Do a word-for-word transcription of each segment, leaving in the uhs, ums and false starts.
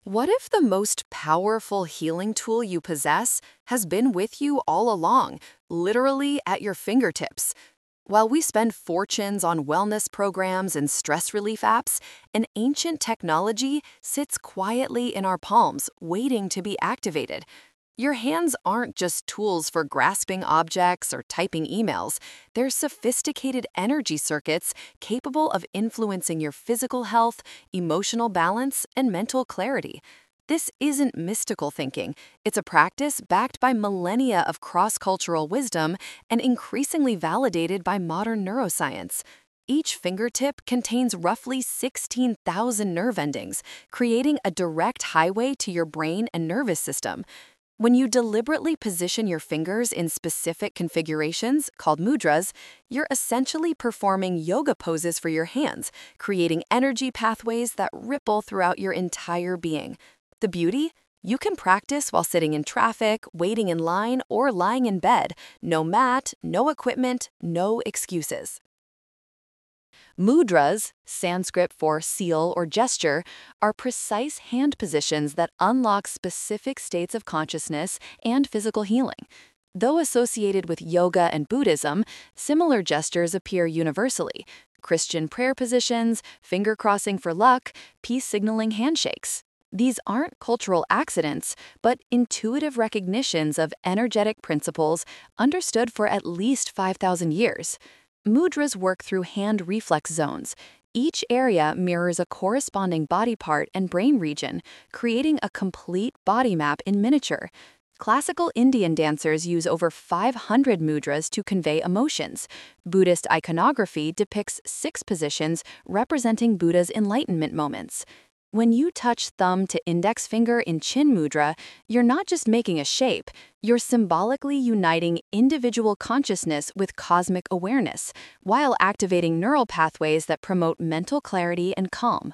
What if the most powerful healing tool you possess has been with you all along, literally at your fingertips? While we spend fortunes on wellness programs and stress relief apps, an ancient technology sits quietly in our palms, waiting to be activated. Your hands aren't just tools for grasping objects or typing emails. They're sophisticated energy circuits capable of influencing your physical health, emotional balance, and mental clarity. This isn't mystical thinking. It's a practice backed by millennia of cross-cultural wisdom and increasingly validated by modern neuroscience. Each fingertip contains roughly sixteen thousand nerve endings, creating a direct highway to your brain and nervous system. When you deliberately position your fingers in specific configurations, called mudras, you're essentially performing yoga poses for your hands, creating energy pathways that ripple throughout your entire being. The beauty? You can practice while sitting in traffic, waiting in line, or lying in bed. No mat, no equipment, no excuses. Mudras, Sanskrit for seal or gesture, are precise hand positions that unlock specific states of consciousness and physical healing. Though associated with yoga and Buddhism, similar gestures appear universally: Christian prayer positions, finger crossing for luck, peace signaling handshakes. These aren't cultural accidents, but intuitive recognitions of energetic principles understood for at least five thousand years. Mudras work through hand reflex zones. Each area mirrors a corresponding body part and brain region, creating a complete body map in miniature. Classical Indian dancers use over five hundred mudras to convey emotions. Buddhist iconography depicts six positions representing Buddha's enlightenment moments. When you touch thumb to index finger in Chin Mudra, you're not just making a shape, you're symbolically uniting individual consciousness with cosmic awareness, while activating neural pathways that promote mental clarity and calm.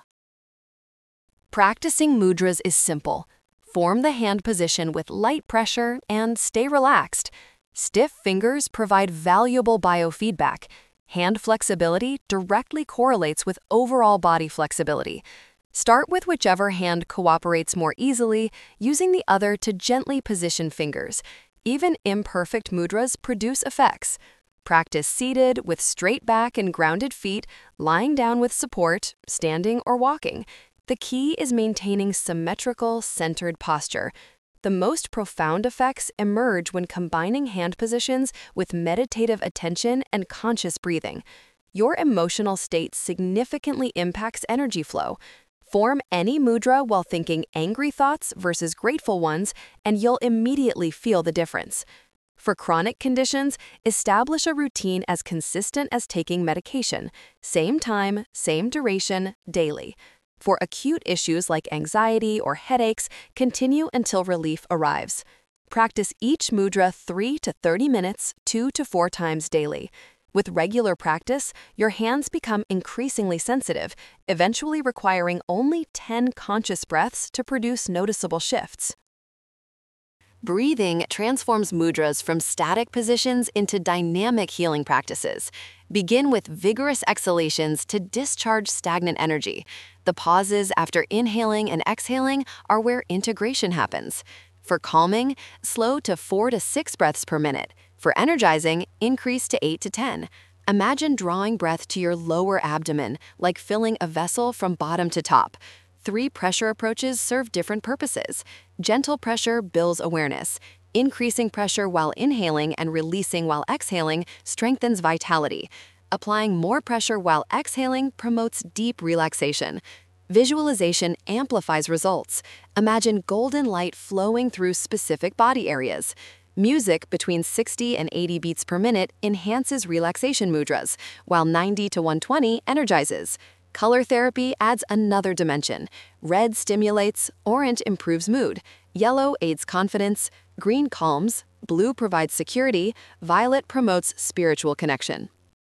Practicing mudras is simple. Form the hand position with light pressure and stay relaxed. Stiff fingers provide valuable biofeedback. Hand flexibility directly correlates with overall body flexibility. Start with whichever hand cooperates more easily, using the other to gently position fingers. Even imperfect mudras produce effects. Practice seated with straight back and grounded feet, lying down with support, standing or walking. The key is maintaining symmetrical, centered posture. The most profound effects emerge when combining hand positions with meditative attention and conscious breathing. Your emotional state significantly impacts energy flow. Form any mudra while thinking angry thoughts versus grateful ones, and you'll immediately feel the difference. For chronic conditions, establish a routine as consistent as taking medication: same time, same duration, daily. For acute issues like anxiety or headaches, continue until relief arrives. Practice each mudra three to thirty minutes, two to four times daily. With regular practice, your hands become increasingly sensitive, eventually requiring only ten conscious breaths to produce noticeable shifts. Breathing transforms mudras from static positions into dynamic healing practices. Begin with vigorous exhalations to discharge stagnant energy. The pauses after inhaling and exhaling are where integration happens. For calming, slow to four to six breaths per minute. For energizing, increase to eight to ten. Imagine drawing breath to your lower abdomen, like filling a vessel from bottom to top. Three pressure approaches serve different purposes. Gentle pressure builds awareness. Increasing pressure while inhaling and releasing while exhaling strengthens vitality. Applying more pressure while exhaling promotes deep relaxation. Visualization amplifies results. Imagine golden light flowing through specific body areas. Music between sixty and eighty beats per minute enhances relaxation mudras, while ninety to one twenty energizes. Color therapy adds another dimension. Red stimulates, orange improves mood, yellow aids confidence, green calms, blue provides security, violet promotes spiritual connection.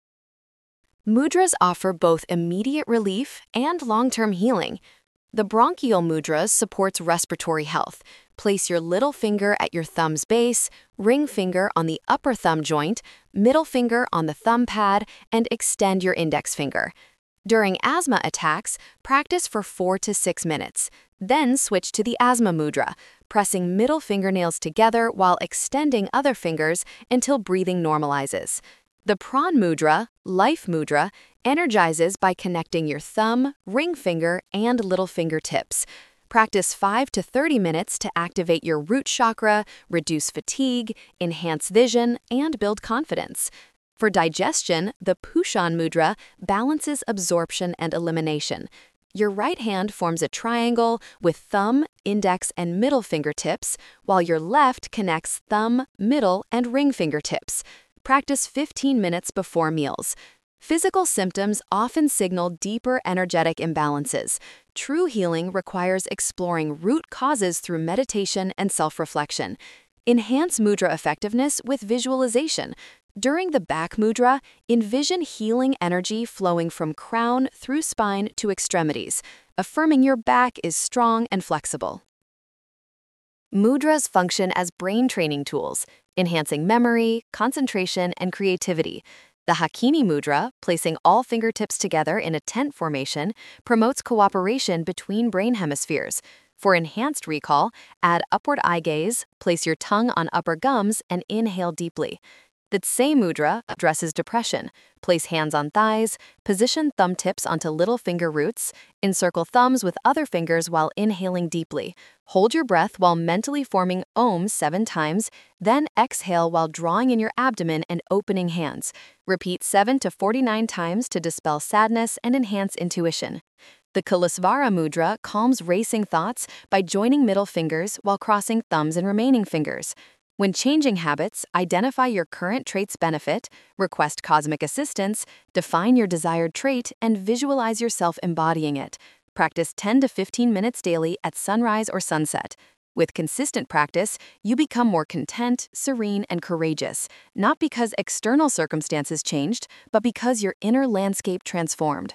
Mudras offer both immediate relief and long-term healing. The bronchial mudra supports respiratory health. Place your little finger at your thumb's base, ring finger on the upper thumb joint, middle finger on the thumb pad, and extend your index finger. During asthma attacks, practice for four to six minutes. Then switch to the Asma Mudra, pressing middle fingernails together while extending other fingers until breathing normalizes. The Pran Mudra, Life Mudra, energizes by connecting your thumb, ring finger, and little fingertips. Practice five to thirty minutes to activate your root chakra, reduce fatigue, enhance vision, and build confidence. For digestion, the Pushan Mudra balances absorption and elimination. Your right hand forms a triangle with thumb, index, and middle fingertips, while your left connects thumb, middle, and ring fingertips. Practice fifteen minutes before meals. Physical symptoms often signal deeper energetic imbalances. True healing requires exploring root causes through meditation and self-reflection. Enhance mudra effectiveness with visualization. During the back mudra, envision healing energy flowing from crown through spine to extremities, affirming your back is strong and flexible. Mudras function as brain training tools, enhancing memory, concentration, and creativity. The Hakini Mudra, placing all fingertips together in a tent formation, promotes cooperation between brain hemispheres. For enhanced recall, add upward eye gaze, place your tongue on upper gums, and inhale deeply. The Tse Mudra addresses depression. Place hands on thighs, position thumb tips onto little finger roots, encircle thumbs with other fingers while inhaling deeply. Hold your breath while mentally forming Om seven times, then exhale while drawing in your abdomen and opening hands. Repeat seven to forty-nine times to dispel sadness and enhance intuition. The Kalasvara Mudra calms racing thoughts by joining middle fingers while crossing thumbs and remaining fingers. When changing habits, identify your current trait's benefit, request cosmic assistance, define your desired trait, and visualize yourself embodying it. Practice ten to fifteen minutes daily at sunrise or sunset. With consistent practice, you become more content, serene, and courageous, not because external circumstances changed, but because your inner landscape transformed.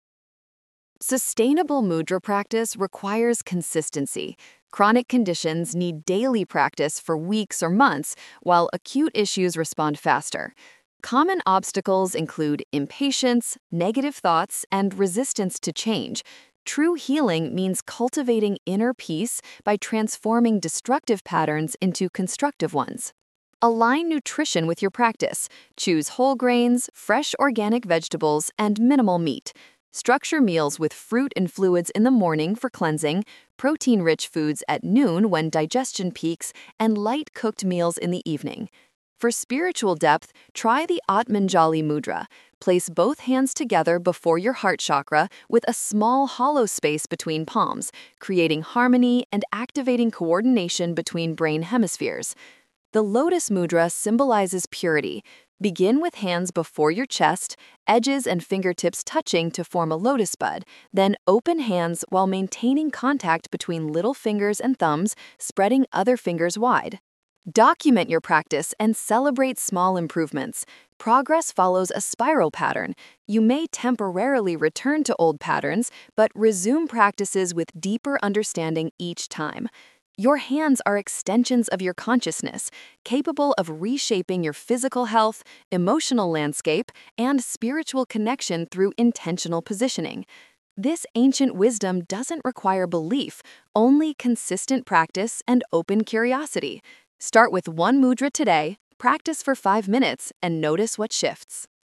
Sustainable mudra practice requires consistency. Chronic conditions need daily practice for weeks or months, while acute issues respond faster. Common obstacles include impatience, negative thoughts, and resistance to change. True healing means cultivating inner peace by transforming destructive patterns into constructive ones. Align nutrition with your practice. Choose whole grains, fresh organic vegetables, and minimal meat. Structure meals with fruit and fluids in the morning for cleansing, protein-rich foods at noon when digestion peaks, and light-cooked meals in the evening. For spiritual depth, try the Atmanjali Mudra. Place both hands together before your heart chakra with a small hollow space between palms, creating harmony and activating coordination between brain hemispheres. The Lotus Mudra symbolizes purity. Begin with hands before your chest, edges and fingertips touching to form a lotus bud, then open hands while maintaining contact between little fingers and thumbs, spreading other fingers wide. Document your practice and celebrate small improvements. Progress follows a spiral pattern. You may temporarily return to old patterns, but resume practices with deeper understanding each time. Your hands are extensions of your consciousness, capable of reshaping your physical health, emotional landscape, and spiritual connection through intentional positioning. This ancient wisdom doesn't require belief, only consistent practice and open curiosity. Start with one mudra today, practice for five minutes, and notice what shifts.